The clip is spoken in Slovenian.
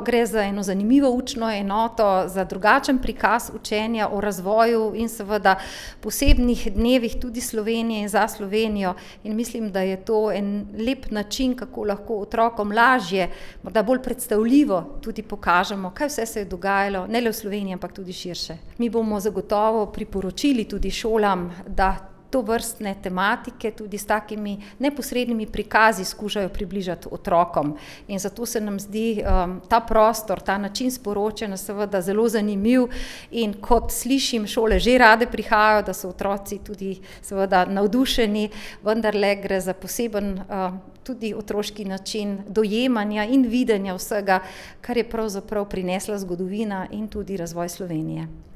Gre za eno zanimivo učno enoto, za drugačen prikaz učenja o razvoju in seveda posebnih dnevih tudi Slovenije in za Slovenijo. In mislim, da je to en lep način, kako lahko otrokom lažje, morda bolj predstavljivo tudi pokažemo, kaj vse se je dogajalo, ne le v Sloveniji, ampak tudi širše. Mi bomo zagotovo priporočili tudi šolam, da tovrstne tematike tudi s takimi neposrednimi prikazi skušajo približati otrokom. In zato se nam zdi ta prostor, ta način sporočanja seveda zelo zanimiv in kot slišim, šole že rade prihajajo, da so otroci tudi seveda navdušeni, vendarle gre za poseben tudi otroški način dojemanja in videnja vsega, kar je pravzaprav prinesla zgodovina in tudi razvoj Slovenije.